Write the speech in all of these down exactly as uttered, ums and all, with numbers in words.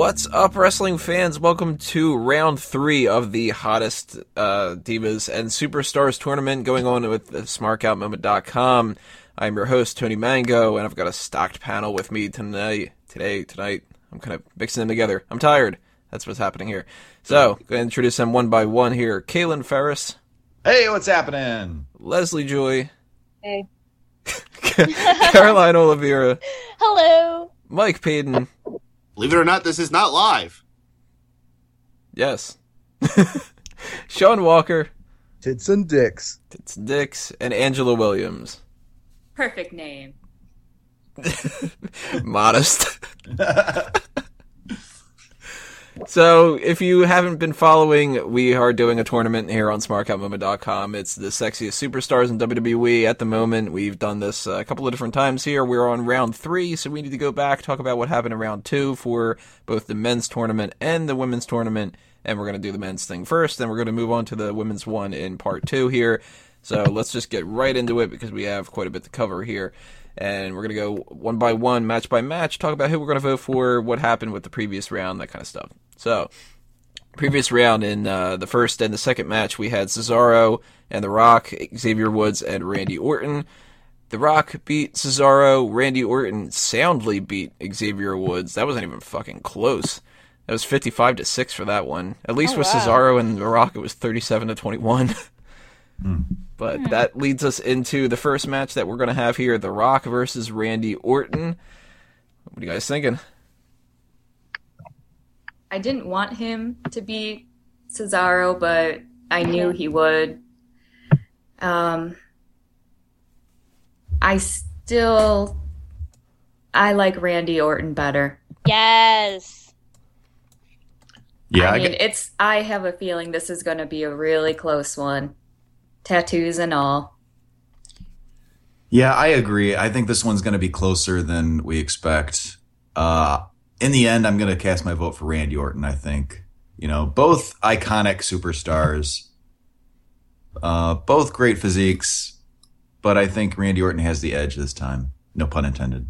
What's up, wrestling fans? Welcome to round three of the hottest uh, Divas and Superstars tournament going on with Smart Out Moment dot com. I'm your host, Tony Mango, and I've got a stocked panel with me tonight. Today, tonight. I'm kind of mixing them together. I'm tired. That's what's happening here. So, going to introduce them one by one here. Kaylin Ferris. Hey, what's happening? Leslie Joy. Hey. Caroline Oliveira. Hello. Mike Payton. Believe it or not, this is not live. Yes. Sean Walker. Tits and Dicks. Tits and Dicks. And Angela Williams. Perfect name. Modest. So, if you haven't been following, we are doing a tournament here on Smart Out Moment dot com. It's the sexiest superstars in W W E at the moment. We've done this a couple of different times here. We're on round three, so we need to go back, talk about what happened in round two for both the men's tournament and the women's tournament. And we're going to do the men's thing first, then we're going to move on to the women's one in part two here. So, let's just get right into it because we have quite a bit to cover here. And we're going to go one by one, match by match, talk about who we're going to vote for, what happened with the previous round, that kind of stuff. So, previous round in uh, the first and the second match, we had Cesaro and The Rock, Xavier Woods, and Randy Orton. The Rock beat Cesaro. Randy Orton soundly beat Xavier Woods. That wasn't even fucking close. That was fifty-five to six for that one. At least oh, with wow. Cesaro and The Rock, it was thirty-seven to twenty-one. Mm. But mm. that leads us into the first match that we're going to have here, The Rock versus Randy Orton. What are you guys thinking? I didn't want him to beat Cesaro, but I knew he would. Um, I still... I like Randy Orton better. Yes. Yeah, I I mean, get- it's. I have a feeling this is going to be a really close one. Tattoos and all. yeah, I agree. I think this one's going to be closer than we expect. Uh, in the end, I'm going to cast my vote for Randy Orton, I think. You know, both iconic superstars, uh, both great physiques, but I think Randy Orton has the edge this time. No pun intended.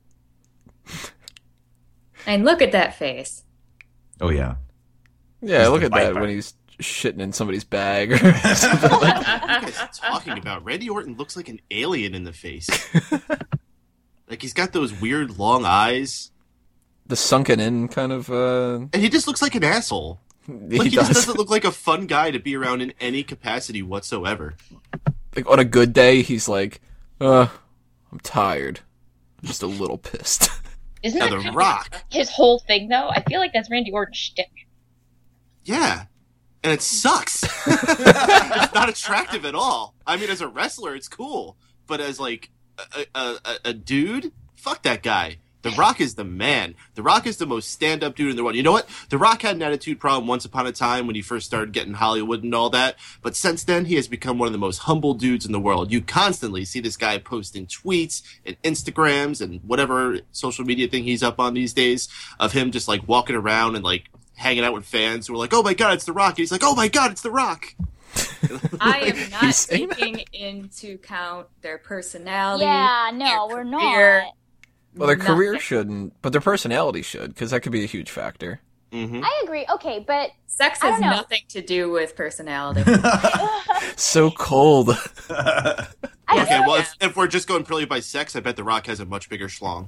And look at that face. Oh, yeah. Yeah, He's look the at that viper. when he's shitting in somebody's bag. Or something like that. What are you guys talking about? Randy Orton looks like an alien in the face. Like, he's got those weird long eyes. The sunken in kind of... Uh, And he just looks like an asshole. he Like, he does. just doesn't look like a fun guy to be around in any capacity whatsoever. Like, on a good day, he's like, uh, I'm tired. I'm just a little pissed. Isn't Now, that The kind of Rock. his whole thing, though? I feel like that's Randy Orton's shtick. Yeah. And it sucks. It's not attractive at all. I mean, as a wrestler, it's cool. But as, like, a, a, a, a dude, fuck that guy. The Rock is the man. The Rock is the most stand-up dude in the world. You know what? The Rock had an attitude problem once upon a time when he first started getting Hollywood and all that. But since then, he has become one of the most humble dudes in the world. You constantly see this guy posting tweets and Instagrams and whatever social media thing he's up on these days of him just, like, walking around and, like, hanging out with fans who are like, oh my god, it's The Rock. And he's like, oh my god, it's The Rock. I am not He's saying taking into account their personality. Yeah, no, their we're career. not. Well, their career Nothing. shouldn't, but their personality should, because that could be a huge factor. Mm-hmm. I agree. Okay, but Sex I has don't know. nothing to do with personality. So cold. I Okay, feel well, if, if we're just going purely by sex, I bet The Rock has a much bigger schlong.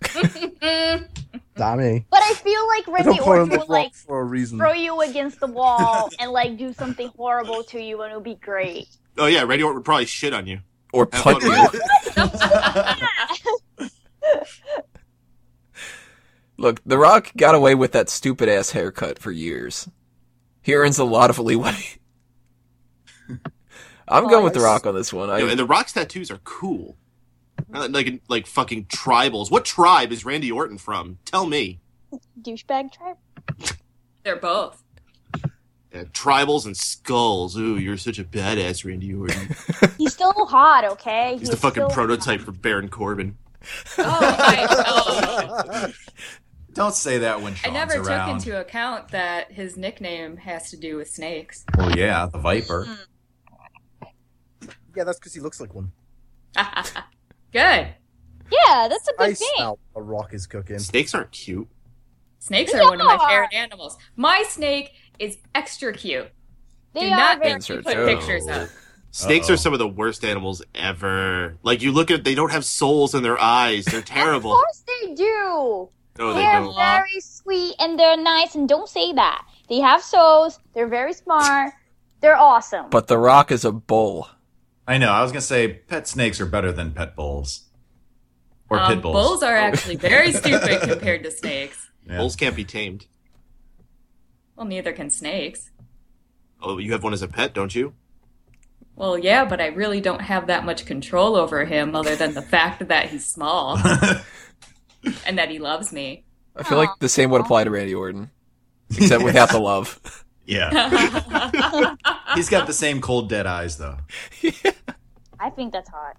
Not me. But I feel like I Randy don't call him Orton the would Rock like for a reason. throw you against the wall and like do something horrible to you, and it would be great. Oh yeah, Randy Orton would probably shit on you. Or Have punt fun you. with it. Look, The Rock got away with that stupid-ass haircut for years. He earns a lot of leeway. I'm Oh, going with The yes. Rock on this one. I, You know, and The Rock's tattoos are cool. Not Like like fucking tribals. What tribe is Randy Orton from? Tell me. Douchebag tribe. They're both. Yeah, tribals and skulls. Ooh, you're such a badass, Randy Orton. He's still hot, okay? He's the fucking prototype for Baron Corbin. Oh, I, oh. Don't say that when I Sean's never around. took into account that his nickname has to do with snakes. Well, yeah, the Viper. Yeah, that's because he looks like one. Good. Yeah, that's a I good thing. smell a Rock is cooking. Snakes aren't cute. Snakes They are one of my are. favorite animals. My snake is extra cute. They Do are not very make me Insert put joke. pictures up. Snakes Uh-oh. are some of the worst animals ever. Like you look at, they don't have souls in their eyes. They're Of terrible. course they do. No, they They're don't. very sweet and they're nice, and don't say that. They have souls. They're very smart. They're awesome. But The Rock is a bull. I know. I was gonna say pet snakes are better than pet bulls or Um, pit bulls. bulls are actually very stupid compared to snakes. Yeah. Bulls can't be tamed. Well, neither can snakes. Oh, you have one as a pet, don't you? Well, yeah, but I really don't have that much control over him other than the fact that he's small and that he loves me. I feel like the same would apply to Randy Orton, except without the love. Yeah, he's got the same cold dead eyes though. I think that's hot.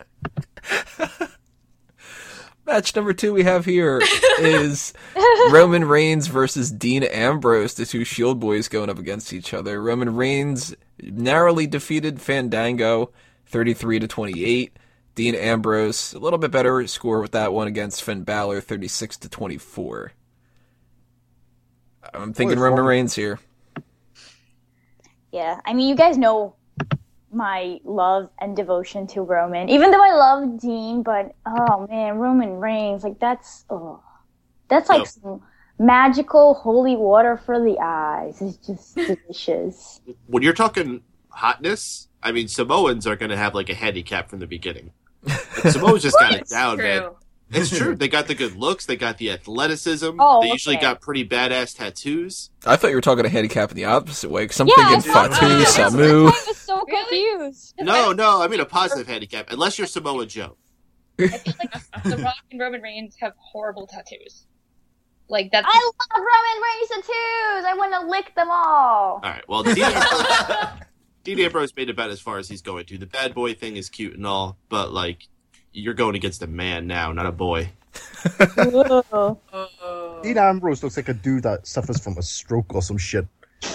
Match number two we have here is Roman Reigns versus Dean Ambrose, the two Shield boys going up against each other. Roman Reigns narrowly defeated Fandango, thirty-three to twenty-eight. Dean Ambrose, a little bit better score with that one against Finn Balor, thirty-six to twenty-four. I'm thinking Boy, Roman fuck. Reigns here. Yeah, I mean, you guys know my love and devotion to Roman. Even though I love Dean, but oh man, Roman Reigns, like that's oh, that's like Yep. some magical holy water for the eyes. It's just delicious. When you're talking hotness, I mean, Samoans are going to have like a handicap from the beginning. Like, Samoans just got it It's down, man. true. It's true. They got the good looks. They got the athleticism. Oh, they usually okay. got pretty badass tattoos. I thought you were talking a handicap in the opposite way, because I'm Yeah, thinking that's what Fatu, I was- Samu. I was so Really? confused. No, no, I mean a positive handicap. Unless you're Samoa Joe. I feel like The Rock and Roman Reigns have horrible tattoos. Like that's I love Roman Reigns tattoos. I want to lick them all. All right. Well, Dean Ambrose, Dean Ambrose made it about as far as he's going to. The bad boy thing is cute and all, but like you're going against a man now, not a boy. Ooh. Oh. Dean Ambrose looks like a dude that suffers from a stroke or some shit.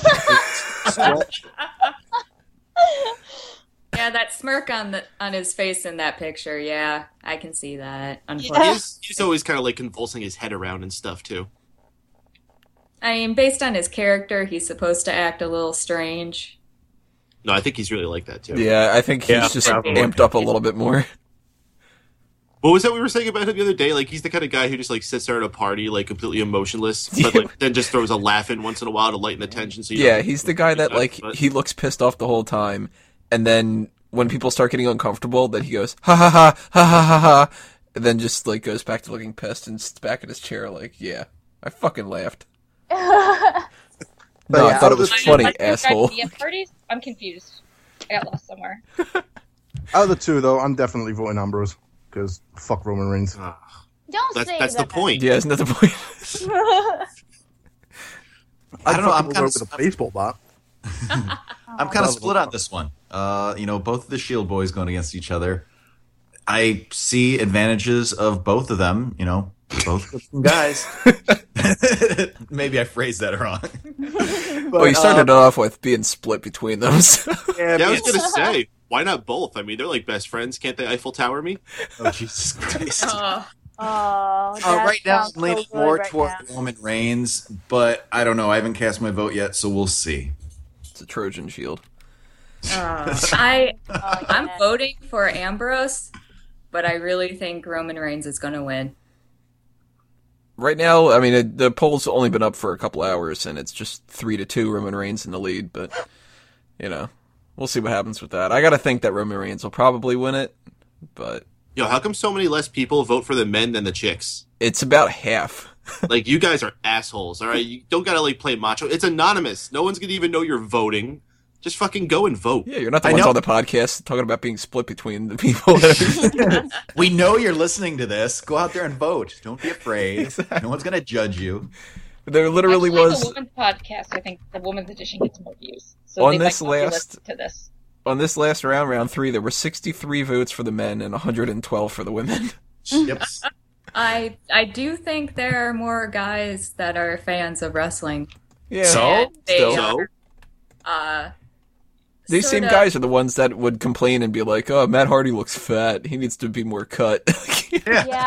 Yeah, that smirk on the on his face in that picture. Yeah, I can see that. He Unfortunately, is, he's always kind of like convulsing his head around and stuff too. I mean, based on his character, he's supposed to act a little strange. No, I think he's really like that too. Yeah, I think he's Yeah, just probably. amped up a little bit more. What was that we were saying about him the other day? Like he's the kind of guy who just like sits there at a party, like completely emotionless, but like then just throws a laugh in once in a while to lighten the tension. So you Yeah, don't- he's the guy that, like, But- he looks pissed off the whole time, and then when people start getting uncomfortable, then he goes, ha ha ha, ha ha ha ha, and then just, like, goes back to looking pissed and sits back in his chair like, yeah, I fucking laughed. No, But I yeah, thought out it was of the- funny, Like, you've got asshole. D M parties? I'm confused. I got lost somewhere. Out of the two, though, I'm definitely voting Ambrose because fuck Roman Reigns. Ah, Don't that's say that's that. the point. Yeah, isn't that the point? I don't know. I'm I'd kind with of a baseball bat. I'm kind of split on this one. Uh, you know, both of the Shield boys going against each other. I see advantages of both of them. You know, both good guys. Maybe I phrased that wrong. Well, you started it off with being split between them, so. Yeah, Yeah, I was but- gonna say, why not both? I mean, they're like best friends. Can't they Eiffel Tower me? oh Jesus Christ. Oh, Oh, Uh, that right now, sounds I'm leaning so good more right toward now. Roman Reigns, but I don't know. I haven't cast my vote yet, so we'll see. It's a Trojan shield. oh. I Oh, I'm yeah. voting for Ambrose, but I really think Roman Reigns is going to win. Right now, I mean, it, the poll's only been up for a couple hours, and it's just three to two Roman Reigns in the lead, but, you know, we'll see what happens with that. I gotta think that Roman Reigns will probably win it, but Yo, how come so many less people vote for the men than the chicks? it's about half. Like, you guys are assholes, all right? You don't gotta, like, play macho. It's anonymous. No one's gonna even know you're voting. Just fucking go and vote. Yeah, you're not the I ones know. on the podcast talking about being split between the people. We know you're listening to this. Go out there and vote. Don't be afraid. No one's going to judge you. There literally Actually, was, the women's podcast. I think the women's edition gets more views. So On they this might not be last- listening to this. on this last round, round three, there were sixty-three votes for the men and one hundred twelve for the women. Yep. I I do think there are more guys that are fans of wrestling. Yeah. So? And they Still. So, are, uh, These sort same of- guys are the ones that would complain and be like, oh, Matt Hardy looks fat. He needs to be more cut. Yeah. Yeah,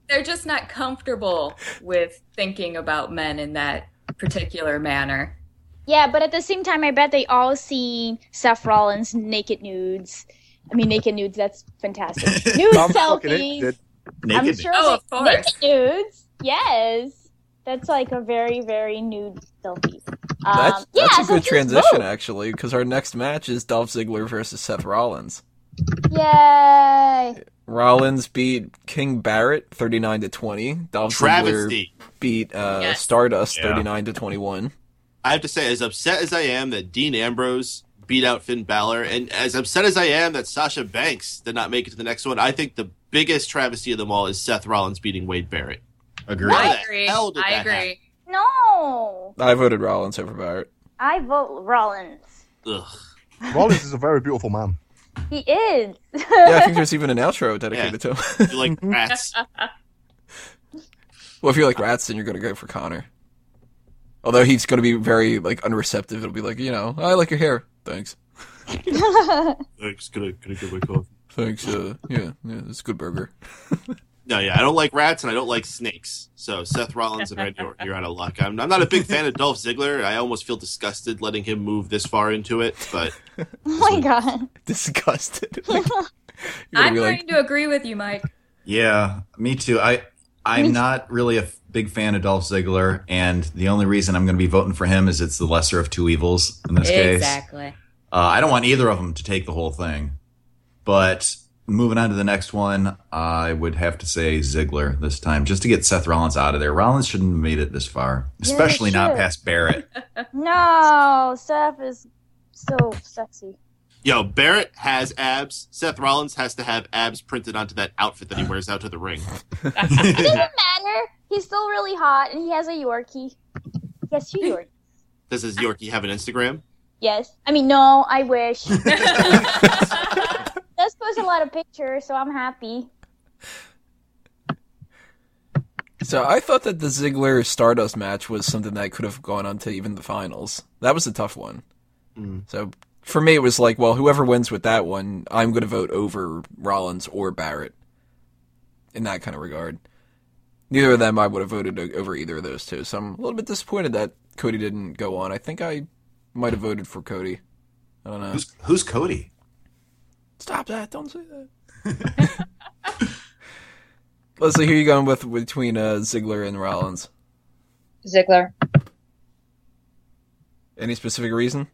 they're just not comfortable with thinking about men in that particular manner. Yeah, but at the same time, I bet they all seen Seth Rollins naked nudes. I mean, naked nudes, that's fantastic. Nude I'm fucking selfies. interested. I'm Naked. sure Oh, of they- course. naked nudes. Yes. That's like a very, very nude selfie. Um, That's, yeah, that's a so good just transition, vote. actually, because our next match is Dolph Ziggler versus Seth Rollins. Yay. Rollins beat King Barrett thirty-nine to twenty. Dolph Ziggler Travesty. beat uh, Yes. Stardust Yeah. thirty-nine to twenty-one. I have to say, as upset as I am that Dean Ambrose beat out Finn Balor, and as upset as I am that Sasha Banks did not make it to the next one, I think the biggest travesty of them all is Seth Rollins beating Wade Barrett. Agreed. How I the agree. hell did I that agree. happen? No. I voted Rollins over Barrett. I vote Rollins. Ugh. Rollins is a very beautiful man. He is. Yeah, I think there's even an outro dedicated to him. You like rats. Well, if you're like Rats, then you're going to go for Connor. Although he's going to be very like unreceptive. It'll be like, you know, I like your hair. Thanks. Thanks. Can I, can I get my coffee? Thanks. Uh, yeah, yeah, it's a good burger. No, yeah, I don't like rats and I don't like snakes. So Seth Rollins and Randy Orton, you're out of luck. I'm, I'm not a big fan of Dolph Ziggler. I almost feel disgusted letting him move this far into it, but Oh my god. Disgusted. Like, you're gonna I'm be going like, to agree with you, Mike. Yeah, me too. I I'm not really a f- big fan of Dolph Ziggler, and the only reason I'm going to be voting for him is it's the lesser of two evils in this case. Exactly. Uh, I don't want either of them to take the whole thing, but moving on to the next one, I would have to say Ziggler this time, just to get Seth Rollins out of there. Rollins shouldn't have made it this far, especially not should. past Barrett. No, Seth is so sexy. yo, Barrett has abs. Seth Rollins has to have abs printed onto that outfit that he wears out to the ring. It doesn't matter. He's still really hot, and he has a Yorkie. He has two Yorkies. Does his Yorkie have an Instagram? Yes. I mean, no, I wish. Does post a lot of pictures, so I'm happy. so I thought that the Ziggler Stardust match was something that could have gone on to even the finals. That was a tough one. Mm. So for me, it was like, well, whoever wins with that one, I'm going to vote over Rollins or Barrett. In that kind of regard. Neither of them I would have voted o- over either of those two. So I'm a little bit disappointed that Cody didn't go on. I think I might have voted for Cody. I don't know. Who's who's Cody? Stop that! Don't say that. Leslie, who are you going with between uh, Ziggler and Rollins? Ziggler. Any specific reason?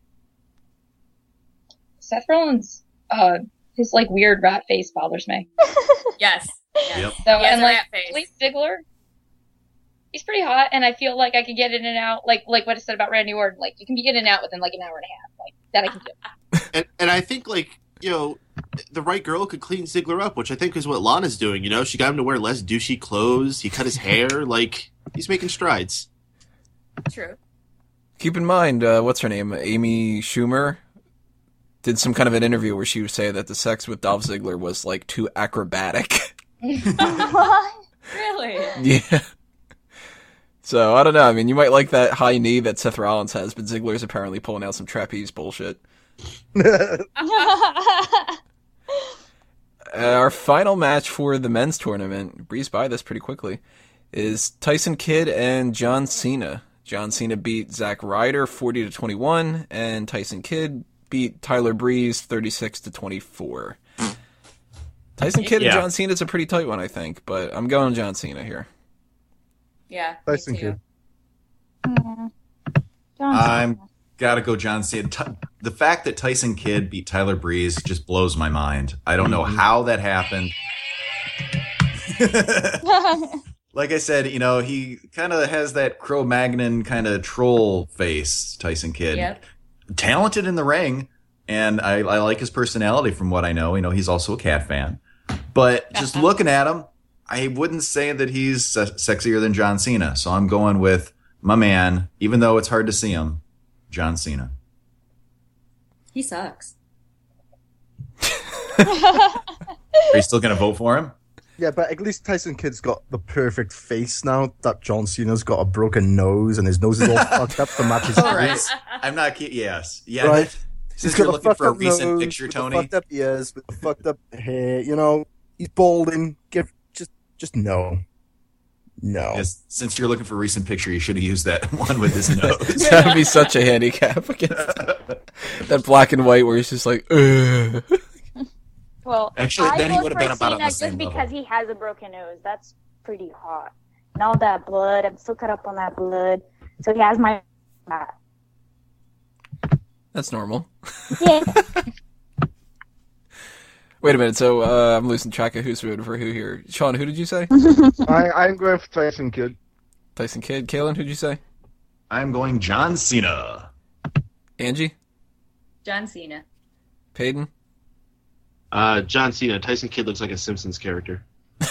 Seth Rollins, uh, his like weird rat face bothers me. Yes. yes. Yep. So He has and a like rat face. at least Ziggler, he's pretty hot, and I feel like I could get in and out, like like what I said about Randy Orton. Like you can be in and out within like an hour and a half. Like that I can do. And, and I think, like, you know, the right girl could clean Ziggler up, which I think is what Lana's doing. You know, she got him to wear less douchey clothes. He cut his hair. Like, he's making strides. True. Keep in mind, uh, what's her name? Amy Schumer did some kind of an interview where she would say that the sex with Dolph Ziggler was like too acrobatic. What? Really? Yeah. So I don't know. I mean, you might like that high knee that Seth Rollins has, but Ziggler's apparently pulling out some trapeze bullshit. Uh, our final match for the men's tournament, breezed by this pretty quickly, is Tyson Kidd and John Cena. John Cena beat Zack Ryder forty to twenty-one, and Tyson Kidd beat Tyler Breeze thirty-six to twenty-four. Tyson Kidd Yeah. and John Cena's a pretty tight one, I think, but I'm going John Cena here. Yeah. Tyson me too. Kidd. Yeah. John I'm Cena. gotta go John Cena. Ty- the fact that Tyson Kidd beat Tyler Breeze just blows my mind. I don't know how that happened. Like I said, you know, he kind of has that Cro-Magnon kind of troll face, Tyson Kidd. Yep. Talented in the ring, and I, I like his personality from what I know. You know, he's also a cat fan. But just looking at him, I wouldn't say that he's se- sexier than John Cena. So I'm going with my man, even though it's hard to see him, John Cena. He sucks. Are you still going to vote for him? Yeah, but at least Tyson Kidd's got the perfect face now that John Cena's got a broken nose and his nose is all fucked up to match his All right. face. I'm not kidding. Yes. Yeah. Right. that- He's Since got you're a looking fucked for a up recent nose, picture, with Tony. the fucked up ears, with the fucked up hair. You know, he's balding. Give just just no. No. Yes, since you're looking for a recent picture, you should have used that one with his nose. That would be such a handicap against that black and white where he's just like, ugh. Well, Actually, I then he vote would have for been about on the Cena same just level. because he has a broken nose. That's pretty hot. And all that blood, I'm still cut up on that blood. So he has my. That's normal. Yeah. Wait a minute, so uh, I'm losing track of who's voting for who here. Sean, who did you say? I, I'm going for Tyson Kidd. Tyson Kidd. Kaylin, who'd you say? I'm going John Cena. Angie? John Cena. Peyton? Uh, John Cena. Tyson Kidd looks like a Simpsons character.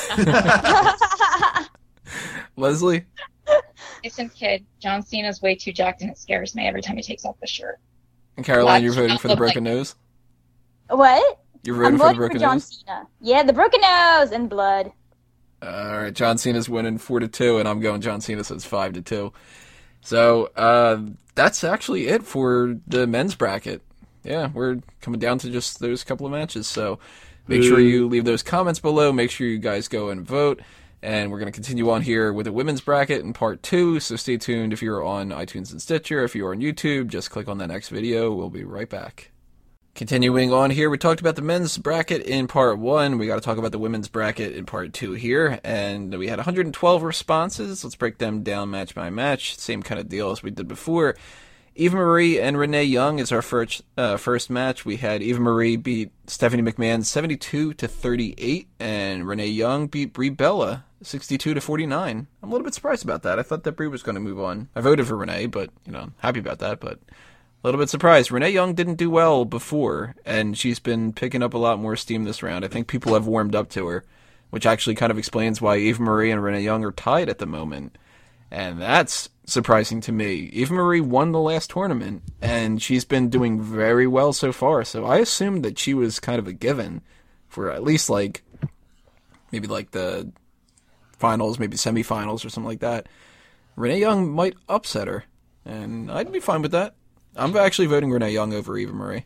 Leslie? Tyson Kidd. John Cena's way too jacked and it scares me every time he takes off the shirt. And Caroline, you're Lots voting of for the look broken like- nose? What? You're I'm voting for the voting for broken John nose? Cena. Yeah, the broken nose and blood. Alright, John Cena's winning four to two, and I'm going John Cena, so it's five to two. So, uh, that's actually it for the men's bracket. Yeah, we're coming down to just those couple of matches, so make sure you leave those comments below, make sure you guys go and vote, and we're going to continue on here with the women's bracket in part two, so stay tuned if you're on iTunes and Stitcher. If you're on YouTube, just click on that next video. We'll be right back. Continuing on here, we talked about the men's bracket in part one. We got to talk about the women's bracket in part two here. And we had one hundred twelve responses. Let's break them down match by match. Same kind of deal as we did before. Eva Marie and Renee Young is our first uh, first match. We had Eva Marie beat Stephanie McMahon seventy-two to thirty-eight, and Renee Young beat Brie Bella sixty-two to forty-nine. I'm a little bit surprised about that. I thought that Brie was going to move on. I voted for Renee, but you know, I'm happy about that. But a little bit surprised. Renee Young didn't do well before, and she's been picking up a lot more steam this round. I think people have warmed up to her, which actually kind of explains why Eva Marie and Renee Young are tied at the moment. And that's surprising to me. Eva Marie won the last tournament, and she's been doing very well so far. So I assumed that she was kind of a given for at least, like, maybe like the finals, maybe semifinals or something like that. Renee Young might upset her, and I'd be fine with that. I'm actually voting Renee Young over Eva Marie.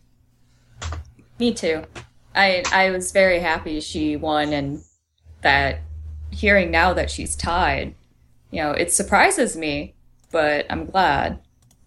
Me too. I I was very happy she won, and that hearing now that she's tied, you know, it surprises me, but I'm glad.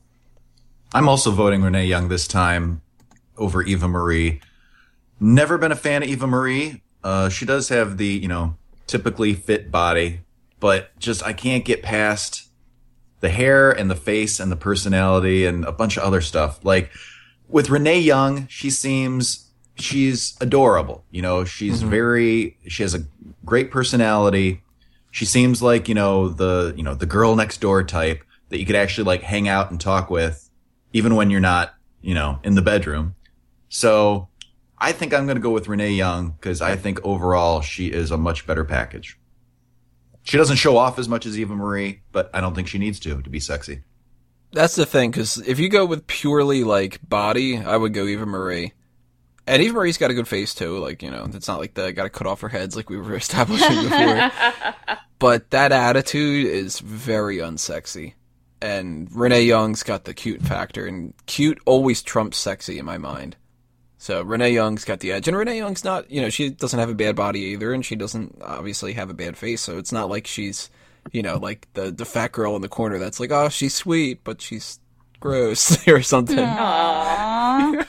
I'm also voting Renee Young this time over Eva Marie. Never been a fan of Eva Marie. Uh, she does have the, you know, typically fit body, but just I can't get past the hair and the face and the personality and a bunch of other stuff. Like with Renee Young, she seems she's adorable. You know, she's mm-hmm. very she has a great personality. She seems like, you know, the you know, the girl next door type that you could actually like hang out and talk with even when you're not, you know, in the bedroom. So I think I'm going to go with Renee Young because I think overall she is a much better package. She doesn't show off as much as Eva Marie, but I don't think she needs to to be sexy. That's the thing, because if you go with purely, like, body, I would go Eva Marie. And Eva Marie's got a good face, too. Like, you know, it's not like they got to cut off her heads like we were establishing before. But that attitude is very unsexy. And Renee Young's got the cute factor, and cute always trumps sexy in my mind. So Renee Young's got the edge, and Renee Young's not, you know, she doesn't have a bad body either, and she doesn't obviously have a bad face, so it's not like she's, you know, like the, the fat girl in the corner that's like, oh, she's sweet, but she's gross, or something. Aww.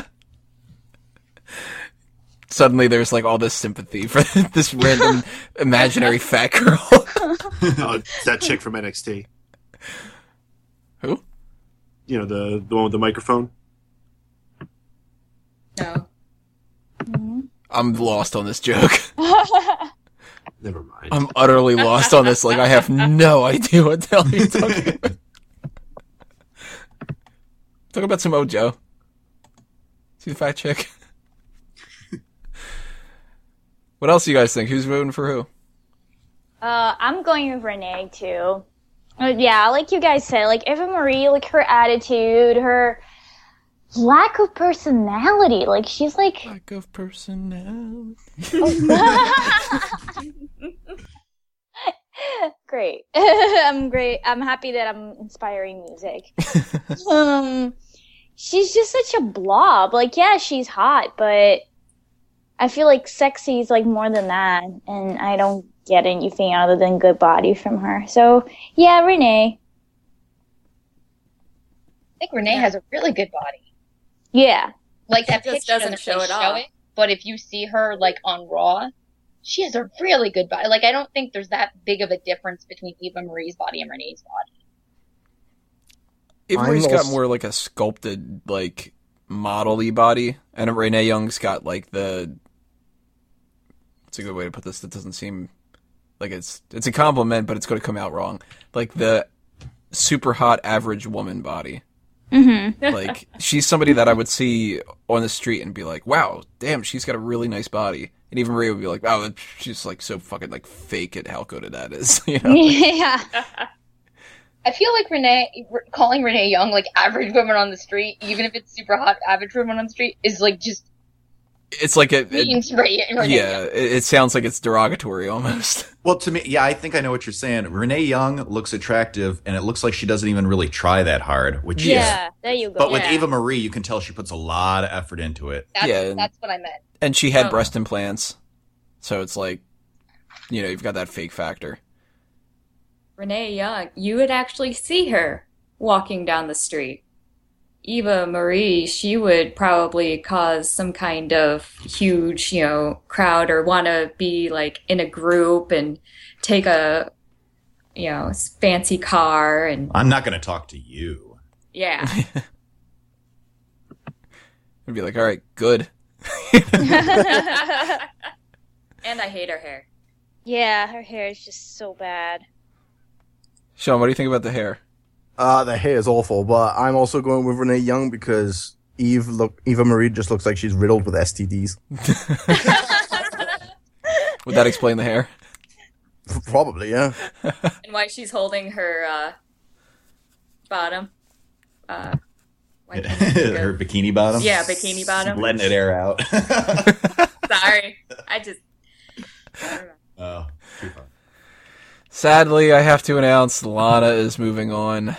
Suddenly there's like all this sympathy for this random imaginary fat girl. Oh, it's that chick from N X T. Who? You know, the, the one with the microphone? No. I'm lost on this joke. Never mind. I'm utterly lost on this. Like, I have no idea what the hell you're talking about. Talk about some Ojo. See the fat chick? What else do you guys think? Who's voting for who? Uh, I'm going with Renee too. Uh, yeah, like you guys said, like Eva Marie, like her attitude, her lack of personality. Like she's like lack of personality. Great. I'm great. I'm happy that I'm inspiring music. um, she's just such a blob. Like, yeah, she's hot, but I feel like sexy is like more than that, and I don't get anything other than good body from her. So yeah, Renee. I think Renee has a really good body. Yeah. Like that She just picture doesn't doesn't really show it show off. it, but if you see her like on Raw, she has a really good body. Like I don't think there's that big of a difference between Eva Marie's body and Renee's body. Eva I'm Marie's got also- more like a sculpted, like, model-y body, and Renee Young's got like the. What's a good way to put this? That doesn't seem like it's it's a compliment, but it's going to come out wrong. Like the super hot average woman body. Mm-hmm. Like she's somebody that I would see on the street and be like, "Wow, damn, she's got a really nice body." And even Maria would be like, "Wow, she's like so fucking like fake at how good that is." You know? Yeah. I feel like Renee, calling Renee Young like average woman on the street, even if it's super hot average woman on the street, is like just It's like a, being a straight at Renee yeah. Young. It, it sounds like it's derogatory almost. Well, to me, yeah, I think I know what you're saying. Renee Young looks attractive, and it looks like she doesn't even really try that hard, which is. Yeah, there you go. But with Yeah. Eva Marie, you can tell she puts a lot of effort into it. That's, Yeah, and- that's what I meant. And she had Oh. breast implants, so it's like, you know, you've got that fake factor. Renee Young, you would actually see her walking down the street. Eva Marie, she would probably cause some kind of huge, you know, crowd or want to be like in a group and take a, you know, fancy car and I'm not going to talk to you. yeah. I'd be like, all right, good. And I hate her hair. Yeah, her hair is just so bad. Sean, what do you think about the hair? Uh, the hair is awful, but I'm also going with Renee Young because Eve look Eva Marie just looks like she's riddled with S T Ds. Would that explain the hair? Probably, yeah. And why she's holding her uh, bottom. Uh, why can't I think of- Her bikini bottom? Yeah, bikini bottom. Letting it air out. Sorry, I just. I don't know. Oh, too far. Sadly, I have to announce Lana is moving on.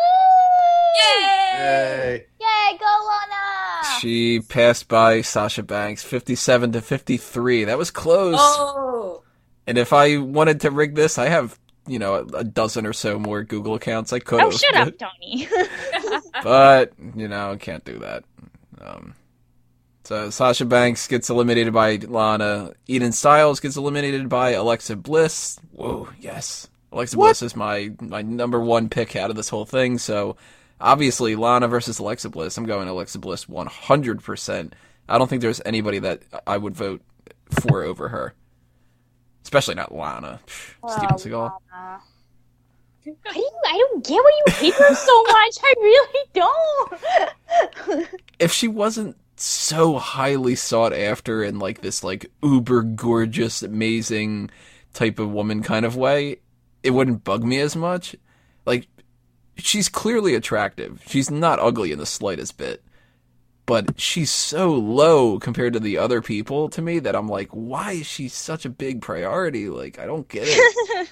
Yay! Yay, go Lana! She passed by Sasha Banks, fifty-seven to fifty-three. That was close. Oh, And if I wanted to rig this, I have, you know, a, a dozen or so more Google accounts I could have. Oh, shut up, Tony. But, you know, can't do that. Um, so Sasha Banks gets eliminated by Lana. Eden Styles gets eliminated by Alexa Bliss. Whoa, yes. Alexa Bliss is my, my number one pick out of this whole thing. So, obviously, Lana versus Alexa Bliss. I'm going Alexa Bliss one hundred percent. I don't think there's anybody that I would vote for over her. Especially not Lana. Pff, Steven Seagal. Lana. I don't, I don't get why you hate her so much. I really don't. If she wasn't so highly sought after in like this like uber gorgeous, amazing type of woman kind of way, it wouldn't bug me as much. Like, she's clearly attractive. She's not ugly in the slightest bit. But she's so low compared to the other people to me that I'm like, why is she such a big priority? Like, I don't get it.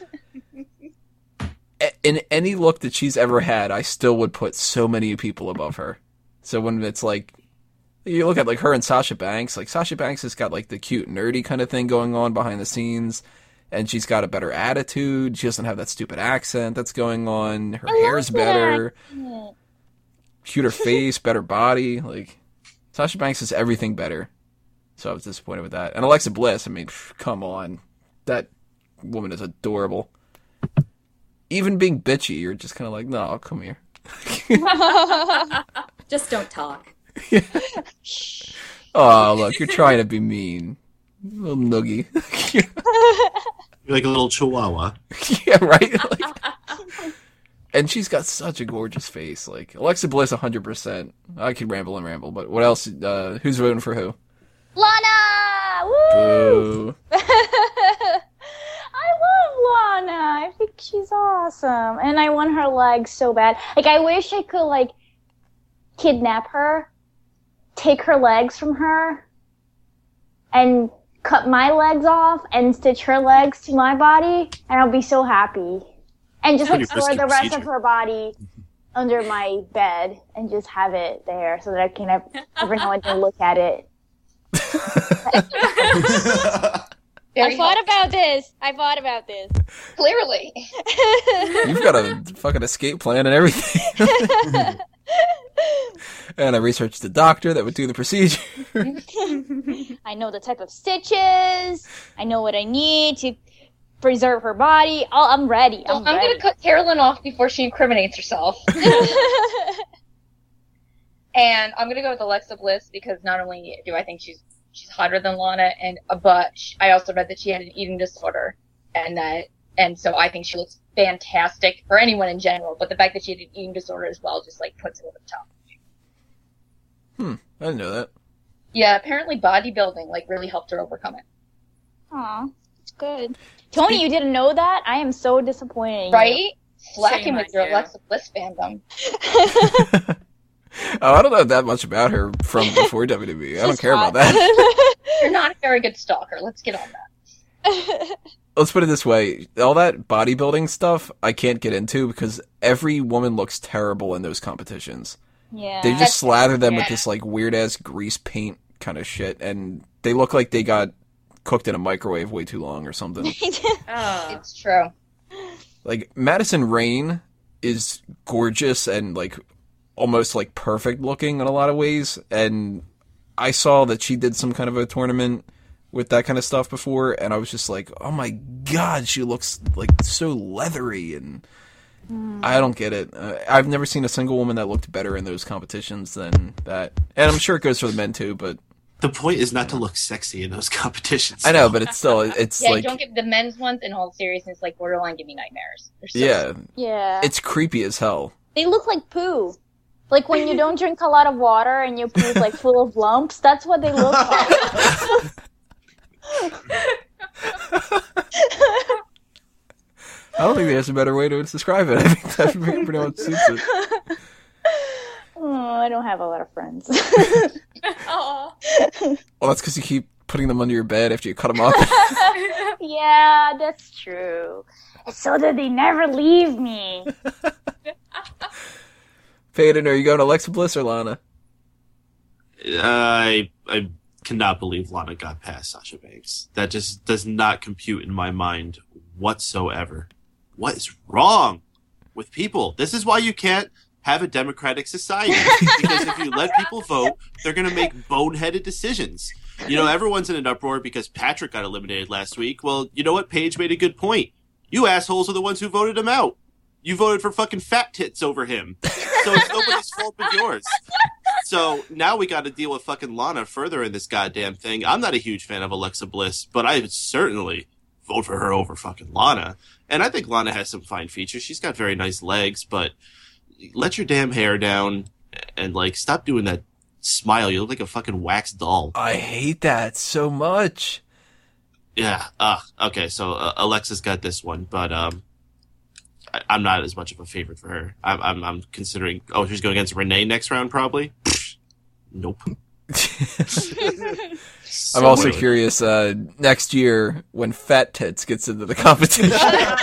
A- In any look that she's ever had, I still would put so many people above her. So when it's like, you look at like her and Sasha Banks, like Sasha Banks has got like the cute nerdy kind of thing going on behind the scenes, and she's got a better attitude. She doesn't have that stupid accent that's going on. Her hair's that better, accent. cuter face, better body. Like, Sasha Banks is everything better. So I was disappointed with that. And Alexa Bliss, I mean, pff, come on. That woman is adorable. Even being bitchy, you're just kind of like, no, come here. just don't talk. Oh, look, you're trying to be mean. Little noogie. You're like a little chihuahua. Yeah, right? Like, and she's got such a gorgeous face. Like, Alexa Bliss, one hundred percent. I could ramble and ramble, but what else? Uh, who's voting for who? Lana! Woo! Boo. I love Lana. I think she's awesome. And I want her legs so bad. Like, I wish I could, like, kidnap her, take her legs from her, and cut my legs off and stitch her legs to my body, and I'll be so happy. And just, like, Pretty store risky the rest of procedure. her body under my bed and just have it there so that I can have, every now and then look at it. Very I thought helpful. about this. I thought about this. Clearly. You've got a fucking escape plan and everything. And I researched the doctor that would do the procedure. I know the type of stitches. I know what I need to preserve her body. Oh, I'm ready. So I'm, I'm ready. going to cut Carolyn off before she incriminates herself. And I'm going to go with Alexa Bliss because not only do I think she's she's hotter than Lana, and but sh I also read that she had an eating disorder, and that and so I think she looks fantastic for anyone in general. But the fact that she had an eating disorder as well just like puts it over the top. Hmm, I didn't know that. Yeah, apparently bodybuilding like really helped her overcome it. Aw, it's good. Tony, you didn't know that? I am so disappointed in you. Right? Slacking Shame with on your you. Alexa Bliss fandom. Oh, I don't know that much about her from before W W E. I don't She's care hot. about that. You're not a very good stalker. Let's get on that. Let's put it this way. All that bodybuilding stuff, I can't get into because every woman looks terrible in those competitions. Yeah. They just That's- slather them with yeah. this like weird ass grease paint kind of shit, and they look like they got cooked in a microwave way too long or something. Oh. It's true. Like Madison Rain is gorgeous and like almost like perfect looking in a lot of ways, and I saw that she did some kind of a tournament with that kind of stuff before, and I was just like, oh my god, she looks like so leathery, and I don't get it. Uh, I've never seen a single woman that looked better in those competitions than that, and I'm sure it goes for the men too, but The point is not to look sexy in those competitions. I know, but it's still, it's Yeah, like, don't give the men's ones in all seriousness like borderline give me nightmares. They're so yeah, Yeah. it's creepy as hell. They look like poo. Like when you don't drink a lot of water and your poo's like full of lumps, that's what they look like. I don't think there's a better way to describe it. I think that pretty much suits it. Oh, I don't have a lot of friends. Aw. Well, that's because you keep putting them under your bed after you cut them up. Yeah, that's true. It's so that they never leave me. Peyton, are you going to Alexa Bliss or Lana? I I cannot believe Lana got past Sasha Banks. That just does not compute in my mind whatsoever. What is wrong with people? This is why you can't have a democratic society. Because if you let people vote, they're going to make boneheaded decisions. You know, everyone's in an uproar because Patrick got eliminated last week. Well, you know what? Paige made a good point. You assholes are the ones who voted him out. You voted for fucking fat tits over him. So it's nobody's fault but yours. So now we got to deal with fucking Lana further in this goddamn thing. I'm not a huge fan of Alexa Bliss, but I would certainly vote for her over fucking Lana. And I think Lana has some fine features. She's got very nice legs, but let your damn hair down and like stop doing that smile. You look like a fucking wax doll. I hate that so much. Yeah. Uh, okay. So uh, Alexa's got this one, but um, I, I'm not as much of a favorite for her. I'm, I'm, I'm considering. Oh, she's going against Renee next round, probably. Nope. I'm also Spoiler. curious, uh, next year when Fat Tits gets into the competition.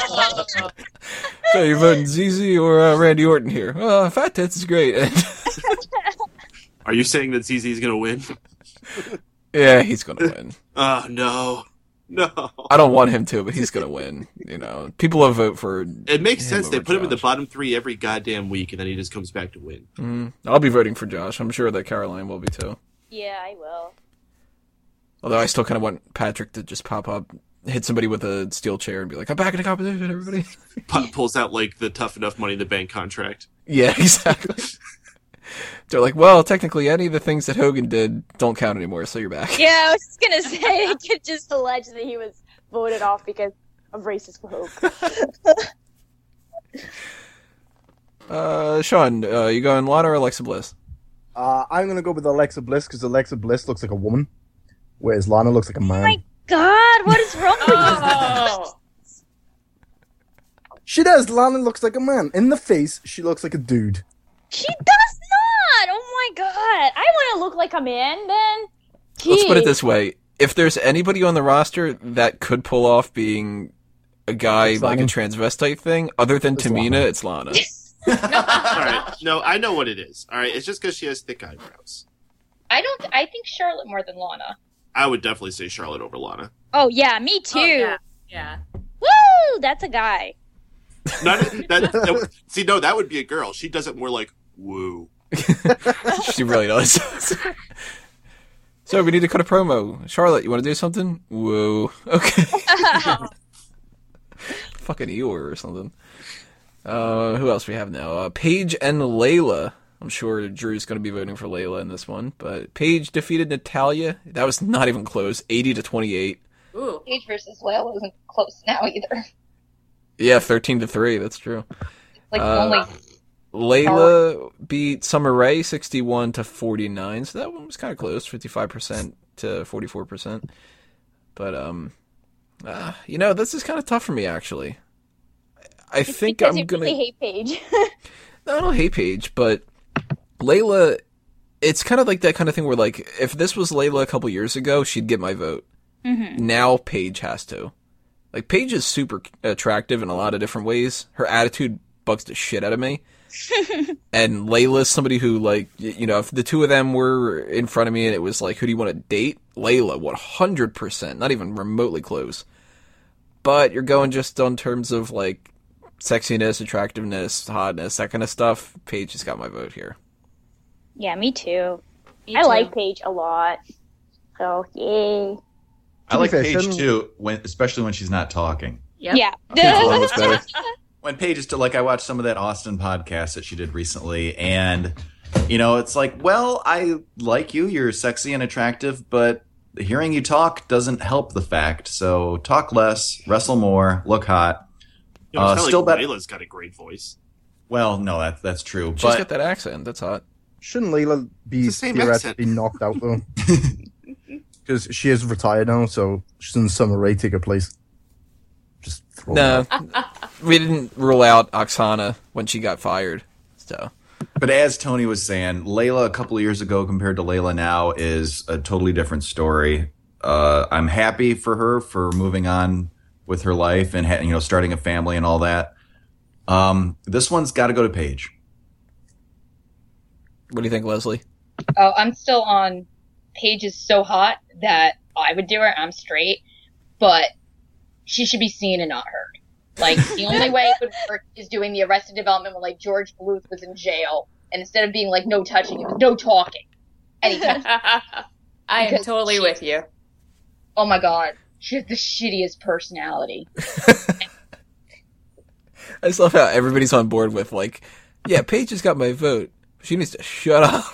So you're voting Z Z or uh, Randy Orton here? Uh, Fat Tits is great. Are you saying that Z Z is going to win? Yeah, he's going to win. Oh, no. No. I don't want him to, but he's going to win. You know, people will vote for It makes him sense. They over put him in the Josh. bottom three every goddamn week, and then he just comes back to win. Mm, I'll be voting for Josh. I'm sure that Caroline will be too. Yeah, I will. Although I still kind of want Patrick to just pop up, hit somebody with a steel chair and be like, I'm back in the competition, everybody. P- pulls out, like, the Tough Enough Money in the Bank contract. Yeah, exactly. They're like, well, technically any of the things that Hogan did don't count anymore, so you're back. Yeah, I was just gonna say I could just allege that he was voted off because of racist Hope. Uh, Sean, uh, you going Lana or Alexa Bliss? Uh, I'm going to go with Alexa Bliss because Alexa Bliss looks like a woman, whereas Lana looks like a man. my God, what is wrong with you? Oh. She does. Lana looks like a man. In the face, she looks like a dude. She does not. Oh my God, I want to look like a man then. Let's put it Jeez. this way. If there's anybody on the roster that could pull off being a guy It's like a Lana. transvestite thing, other than It's Tamina, Lana. it's Lana. All right. No, I know what it is. All right. It's just because she has thick eyebrows. I don't. I think Charlotte more than Lana. I would definitely say Charlotte over Lana. Oh yeah, me too. Oh, yeah. yeah. Woo! That's a guy. Not, that, that, see, no, that would be a girl. She does it more like, woo. She really does. So we need to cut a promo. Charlotte, you want to do something? Whoa. Okay. Fucking Eeyore or something. Uh, who else we have now? Uh, Paige and Layla. I'm sure Drew's going to be voting for Layla in this one. But Paige defeated Natalya. That was not even close. eighty to twenty-eight. Ooh. Paige versus Layla isn't close now either. Yeah, thirteen to three. That's true. Like Uh, only Layla beat Summer Rae sixty-one to forty-nine, so that one was kind of close, fifty-five percent to forty-four percent. But um, uh, you know, this is kind of tough for me actually. I It's think because I'm you gonna. really hate Paige. No, I don't hate Paige, but Layla, it's kind of like that kind of thing where, like, if this was Layla a couple years ago, she'd get my vote. Mm-hmm. Now Paige has to. Like, Paige is super attractive in a lot of different ways. Her attitude bugs the shit out of me. And Layla's somebody who, like, y- you know, if the two of them were in front of me and it was like, who do you want to date? Layla, one hundred percent. Not even remotely close. But you're going just on terms of, like, sexiness, attractiveness, hotness, that kind of stuff. Paige has got my vote here. Yeah, me too. Me I too. like Paige a lot. So, yay. I like fair, Paige shouldn't- too, when, especially when she's not talking. Yep. Yeah. Paige is almost better. When Paige is to, like, I watched some of that Austin podcast that she did recently, and, you know, it's like, well, I like you, you're sexy and attractive, but hearing you talk doesn't help the fact. So talk less, wrestle more, look hot. You know, it's Uh, kinda still like bet- Layla's got a great voice. Well, no, that, that's true. She's but got that accent. That's hot. Shouldn't Layla be It's the same theoretically accent. knocked out though? Because she is retired now, so she's in Summer Rae take her place. Just throw No, it out. we didn't rule out Oksana when she got fired. So But as Tony was saying, Layla a couple of years ago compared to Layla now is a totally different story. Uh, I'm happy for her for moving on with her life and ha- you know starting a family and all that. Um, this one's got to go to Paige. what do you think, Leslie? Oh, I'm still on. Paige is so hot that I would do her. I'm straight, but she should be seen and not heard. Like, the only way it would work is doing the Arrested Development when, like, George Bluth was in jail, and instead of being like no touching, it was no talking. Anytime. I am Because totally she- with you. Oh my god, she has the shittiest personality. I just love how everybody's on board with, like, yeah, Paige has got my vote. She needs to shut up.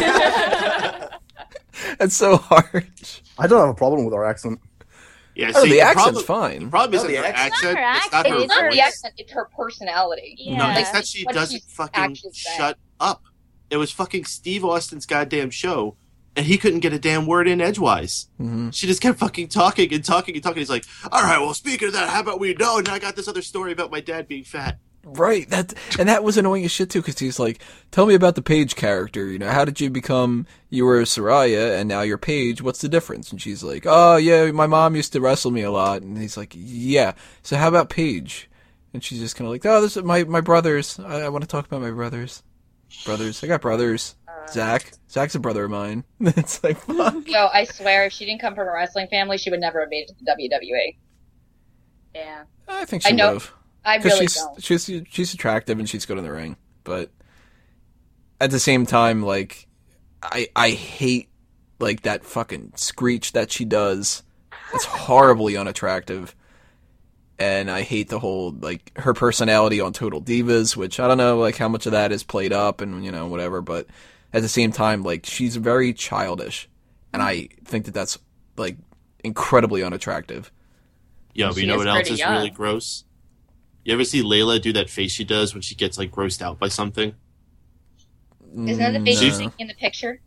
That's so harsh. I don't have a problem with her accent. Yeah, Oh, see, the accent's problem, fine. The problem No, isn't the her accent- accent. It's It's not not her her It's not voice. the accent, it's her personality. Yeah. No, it's that she What doesn't she's fucking actually saying. shut up. It was fucking Steve Austin's goddamn show, and he couldn't get a damn word in edgewise. Mhm. She just kept fucking talking and talking and talking. He's like, all right, well, speaking of that, how about we know? Now I got this other story about my dad being fat. Right, that and that was annoying as shit too, because he's like, "Tell me about the Paige character. You know, how did you become? You were Soraya, and now you're Paige. What's the difference?" And she's like, "Oh yeah, my mom used to wrestle me a lot." And he's like, "Yeah, so how about Paige?" And she's just kind of like, "Oh, this is my my brothers. I, I want to talk about my brothers. Brothers, I got brothers. Zach, Zach's a brother of mine." It's like, fuck. Yo, I swear, if she didn't come from a wrestling family, she would never have made it to the W W E. Yeah. I think she I know. would have. I Because really she's, don't. she's she's attractive and she's good in the ring, but at the same time, like I I hate like that fucking screech that she does. It's horribly unattractive, and I hate the whole like her personality on Total Divas, which I don't know like how much of that is played up and you know whatever, but at the same time, like she's very childish, and I think that that's like incredibly unattractive. Yo, but She you know is what else pretty is young. really gross? You ever see Layla do that face she does when she gets like grossed out by something? Isn't that the face No. you're seeing in the picture?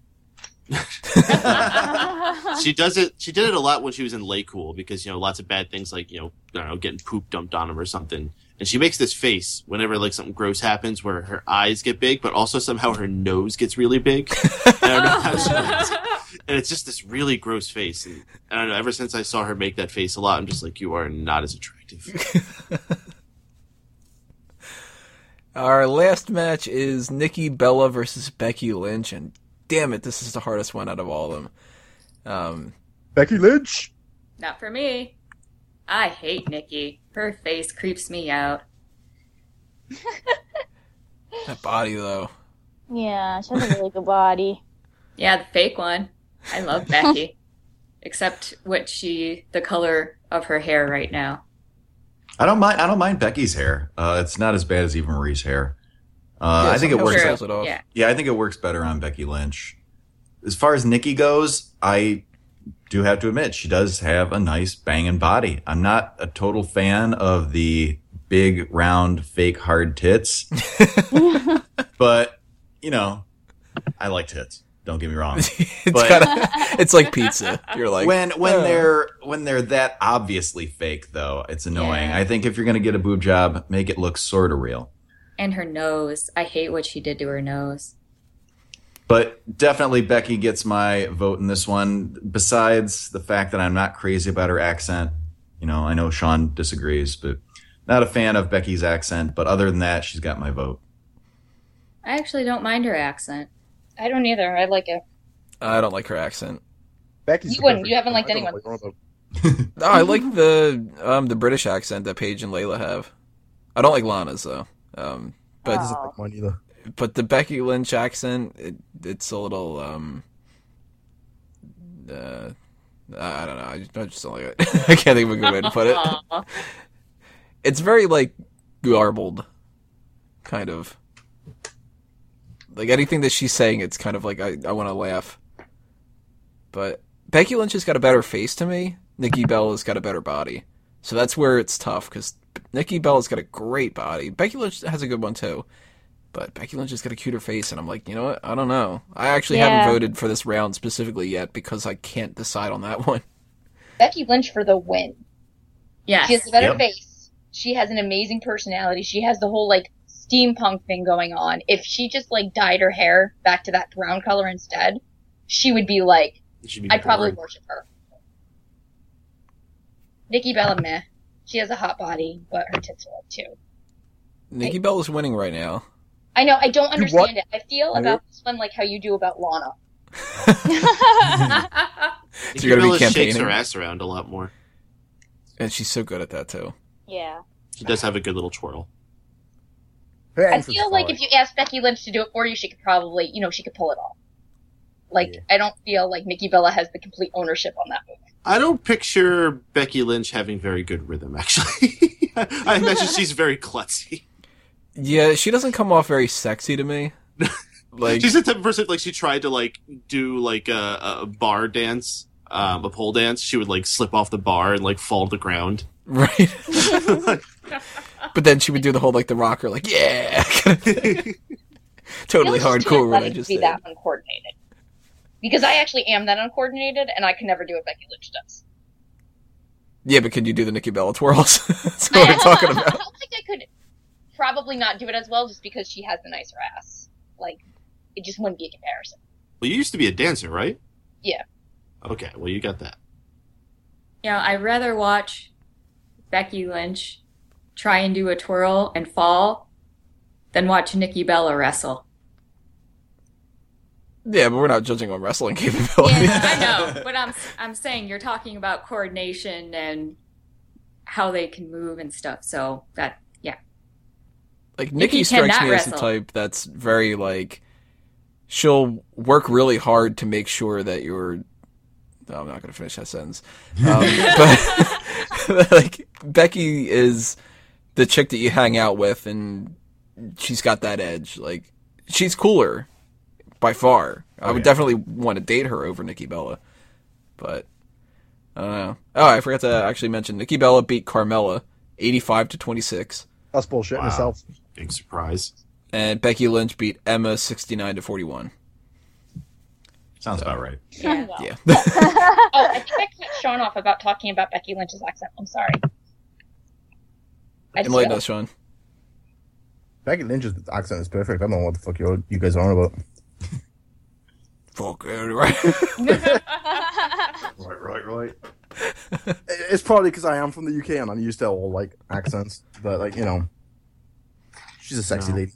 She does it. She did it a lot when she was in Lay Cool because you know lots of bad things like you know I don't know getting poop dumped on him or something. And she makes this face whenever like something gross happens, where her eyes get big, but also somehow her nose gets really big. I don't know how she does it. And it's just this really gross face. And I don't know. Ever since I saw her make that face a lot, I'm just like, you are not as attractive. Our last match is Nikki Bella versus Becky Lynch, and damn it, this is the hardest one out of all of them. Um, Becky Lynch. Not for me. I hate Nikki. Her face creeps me out. That body, though. Yeah, she has a really good body. Yeah, the fake one. I love Becky. Except what she, the color of her hair right now. I don't mind. I don't mind Becky's hair. Uh, it's not as bad as Eva Marie's hair. Uh, Yeah, I think it somehow works. she True. pulls it off. Yeah. Yeah, I think it works better on Becky Lynch. As far as Nikki goes, I do have to admit she does have a nice banging body. I'm not a total fan of the big, round, fake, hard tits, but you know, I like tits. Don't get me wrong. it's But- kinda, it's like pizza. You're like when when "Oh." they're when they're that obviously fake, though, it's annoying. Yeah. I think if you're gonna get a boob job, make it look sort of real. And her nose. I hate what she did to her nose. But definitely Becky gets my vote in this one. Besides the fact that I'm not crazy about her accent. You know, I know Sean disagrees, but not a fan of Becky's accent. But other than that, she's got my vote. I actually don't mind her accent. I don't either. I like it. I don't like her accent. Becky's You the wouldn't. perfect- You haven't liked I don't know anyone. what you're on about. No, I like the um the British accent that Paige and Layla have. I don't like Lana's though. Um, but He doesn't like mine either. but the Becky Lynch accent, it, it's a little um. Uh, I I don't know. I just, I just don't like it. I can't think of a good way to put it. Aw. It's very like garbled, kind of. Like anything that she's saying, it's kind of like I, I want to laugh. But Becky Lynch has got a better face to me. Nikki Bella has got a better body. So that's where it's tough, because Nikki Bella's got a great body. Becky Lynch has a good one too. But Becky Lynch has got a cuter face, and I'm like, you know what? I don't know. I actually Yeah. haven't voted for this round specifically yet, because I can't decide on that one. Becky Lynch for the win. Yes. She has a better Yep. face. She has an amazing personality. She has the whole like steampunk thing going on. If she just like dyed her hair back to that brown color instead, she would be like, She'd be I'd probably boring. worship her. Nikki Bella, meh. She has a hot body, but her tits are up too. Nikki Bella's winning right now. I know, I don't what? understand it. I feel I about this one like how you do about Lana. So Nikki you're gonna be Bella shakes campaigning? her ass around a lot more. And she's so good at that too. Yeah. She does have a good little twirl. Her I entrance feel is like solid. if you asked Becky Lynch to do it for you, she could probably, you know, she could pull it off. Like, Yeah. I don't feel like Nikki Bella has the complete ownership on that move. I don't picture Becky Lynch having very good rhythm, actually. I imagine she's very klutzy. Yeah, she doesn't come off very sexy to me. Like, She's the type of person, like, she tried to, like, do, like, a, a bar dance, um, a pole dance. She would, like, slip off the bar and, like, fall to the ground. right. But then she would do the whole, like, the rocker, like, yeah! kind of thing. Totally I feel like she's too hardcore what I athletic just to be did. that uncoordinated. Because I actually am that uncoordinated, and I can never do what Becky Lynch does. Yeah, but can you do the Nikki Bella twirls? That's what we're talking I about. don't think I could probably not do it as well just because she has the nicer ass. Like, it just wouldn't be a comparison. Well, you used to be a dancer, right? Yeah. Okay, well, you got that. You know, I'd rather watch Becky Lynch try and do a twirl and fall than watch Nikki Bella wrestle. Yeah, but we're not judging on wrestling capability. Yeah, I know, but I'm I'm saying you're talking about coordination and how they can move and stuff. So that, yeah, Like, Nikki Nikki strikes cannot me as the wrestle. type that's very, like, she'll work really hard to make sure that you're... No, I'm not going to finish that sentence. Um, but, like, Becky is the chick that you hang out with, and she's got that edge. Like, she's cooler, by far. I Oh, would yeah. definitely want to date her over Nikki Bella. But, I don't know. Oh, I forgot to actually mention, Nikki Bella beat Carmella eighty-five to twenty-six. That's bullshit Wow. myself. Big surprise. And Becky Lynch beat Emma sixty-nine to forty-one. Sounds about right. yeah. Yeah. Oh, I think I cut Sean off about talking about Becky Lynch's accent. I'm sorry. I just Enlighten realized- us, Sean. Becky Lynch's accent is perfect. I don't know what the fuck you you guys are on about. Fuck, yeah, right. Right, right, right. It's probably because I am from the U K and I'm used to all like accents, but like you know, she's a sexy No. lady.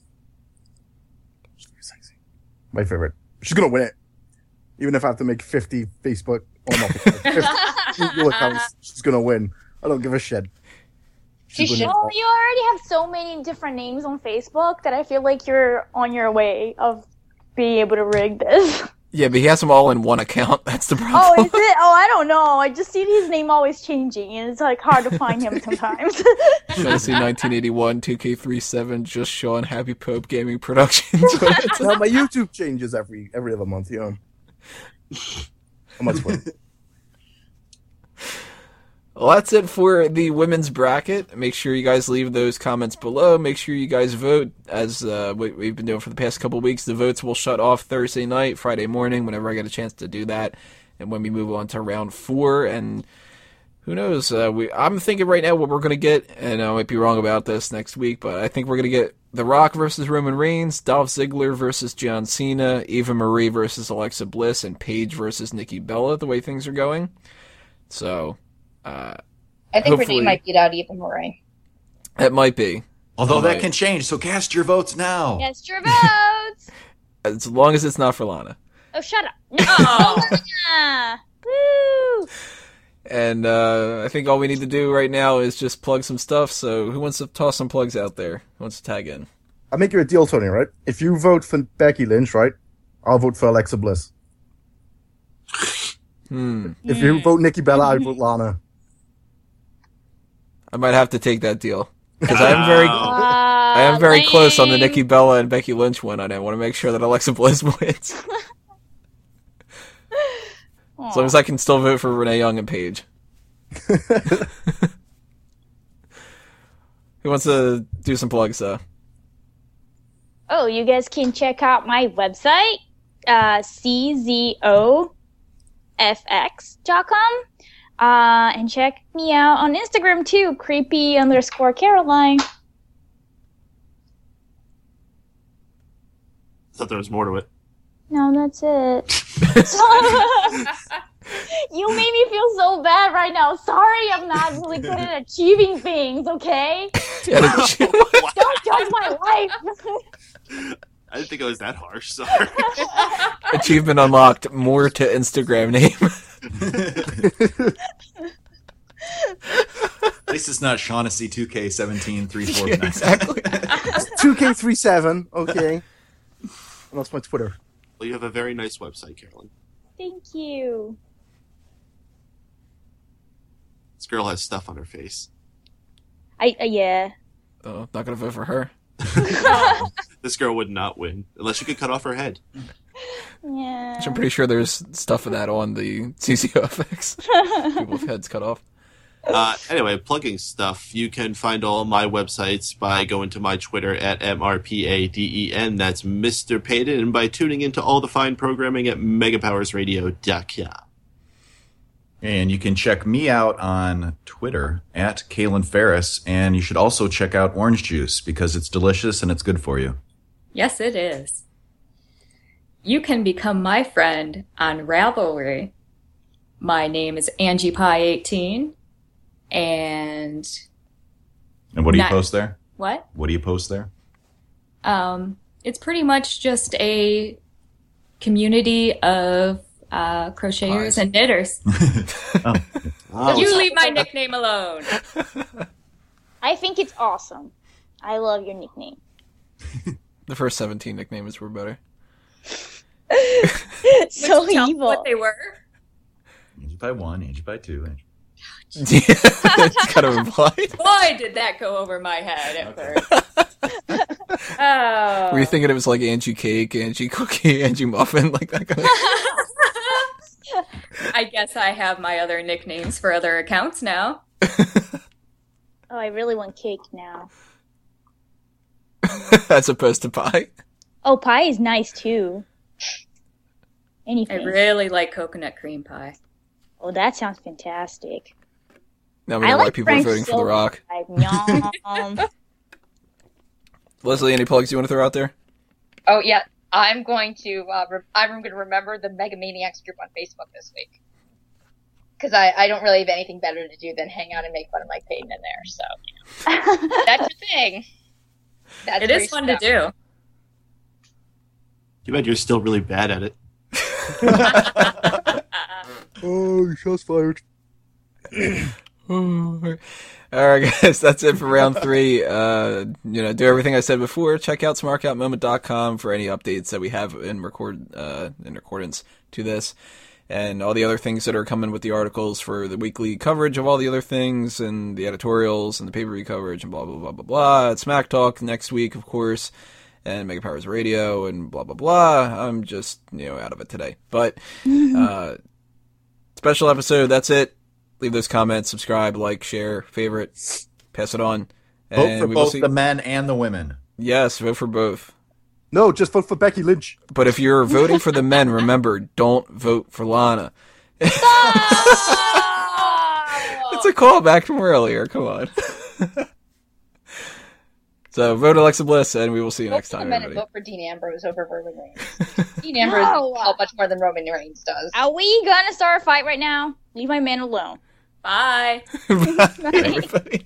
She's very sexy. My favorite. She's gonna win it, even if I have to make fifty Facebook Oh, not fifty Google accounts. She's gonna win. I don't give a shit. She should. Well, you already have so many different names on Facebook that I feel like you're on your way of being able to rig this. Yeah, but he has them all in one account. That's the problem. Oh, is it? Oh, I don't know. I just see his name always changing, and it's like hard to find him sometimes. Fantasy nineteen eighty-one, two K thirty-seven, Just Sean, Happy Pope Gaming Productions. Now my YouTube changes every every other month. You know. How much fun? Well, that's it for the women's bracket. Make sure you guys leave those comments below. Make sure you guys vote, as uh, we, we've been doing for the past couple of weeks. The votes will shut off Thursday night, Friday morning, whenever I get a chance to do that, and when we move on to round four. And who knows? Uh, we I'm thinking right now what we're going to get, and I might be wrong about this next week, but I think we're going to get The Rock versus Roman Reigns, Dolph Ziggler versus John Cena, Eva Marie versus Alexa Bliss, and Paige versus Nikki Bella, the way things are going. So... Uh, I think hopefully- Renee might beat out Eva Marie. It might be. Although It that might. can change, so cast your votes now. Yes, your votes. As long as it's not for Lana. Oh, shut up. Oh. No. Woo. And uh, I think all we need to do right now is just plug some stuff. So who wants to toss some plugs out there? Who wants to tag in? I'll make you a deal, Tony. Right? If you vote for Becky Lynch, right, I'll vote for Alexa Bliss. Hmm. If you vote Nikki Bella, I vote Lana. I might have to take that deal. Because I am very... Uh, I am very close on the lame. Nikki Bella and Becky Lynch one. I want to make sure that Alexa Bliss wins. As long as I can still vote for Renee Young and Paige. Who wants to do some plugs, though? Oh, you guys can check out my website, uh, C Z O F X dot com. Uh, and check me out on Instagram too, creepy underscore Caroline. Thought there was more to it. No, that's it. You made me feel so bad right now. Sorry, I'm not really good at achieving things, okay? Don't judge my life. I didn't think it was that harsh. Sorry. Achievement unlocked. More to Instagram name. At least it's not Shaughnessy two K seventeen three four nine. Exactly. two K thirty-seven, okay. And that's my Twitter. Well, you have a very nice website, Carolyn. Thank you. This girl has stuff on her face. I uh, yeah. Oh, not gonna vote for her. This girl would not win unless you could cut off her head. Yeah. Which I'm pretty sure there's stuff of that on the C C O F X. People with heads cut off. Uh, anyway, plugging stuff. You can find all my websites by going to my Twitter at M R P A D E N. That's Mister Payton. And by tuning into all the fine programming at megapowersradio dot com. And you can check me out on Twitter at Kalen Ferris. And you should also check out Orange Juice because it's delicious and it's good for you. Yes, it is. You can become my friend on Ravelry. My name is Angie Pie eighteen. And And what do you Not- post there? what? What do you post there? Um, it's pretty much just a community of uh, crocheters Pies. and knitters. Oh, You leave my nickname alone. I think it's awesome. I love your nickname. The first seventeen nicknames were better. So Would you tell me evil. what they were? Angie by one, Angie by two. Angie. It's kind of implied. Boy, did that go over my head at first. Oh. Were you thinking it was like Angie Cake, Angie Cookie, Angie Muffin, like that kind of... I guess I have my other nicknames for other accounts now. Oh, I really want cake now. As opposed to pie? Oh, pie is nice too. I Anything. really like coconut cream pie. Oh, that sounds fantastic. Now we I know why like people are French voting for The silver Rock. pie. Yum. Leslie, any plugs you want to throw out there? Oh yeah, I'm going to uh, re- I'm going to remember the Megamaniacs group on Facebook this week because I, I don't really have anything better to do than hang out and make fun of Mike Payton in there. So you know, that's your thing. That's It where is you fun to stop. do. Too bad you're still really bad at it. Oh, shots fired. All right, guys, that's it for round three. Uh, you know, do everything I said before. Check out smart out moment dot com for any updates that we have in record uh, in accordance to this, and all the other things that are coming with the articles for the weekly coverage of all the other things, and the editorials and the pay-per-view coverage, and blah blah blah blah blah. At Smack Talk next week, of course, and Mega Powers Radio, and blah blah blah. I'm just you know out of it today, but uh, special episode. That's it. Leave those comments, subscribe, like, share, favorite, pass it on. Vote And for we will both see- the men and the women. Yes, vote for both. No, just vote for Becky Lynch. But if you're voting for the men, remember, don't vote for Lana. It's a callback from earlier. Come on. So vote Alexa Bliss, and we will see you Vote next for the time, men and everybody. vote for Dean Ambrose over Roman Reigns. Dean Ambrose No. needs help much more than Roman Reigns does. Are we gonna start a fight right now? Leave my man alone. Bye. Bye, everybody.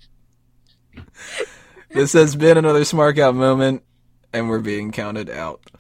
This has been another Smart Out moment, and we're being counted out.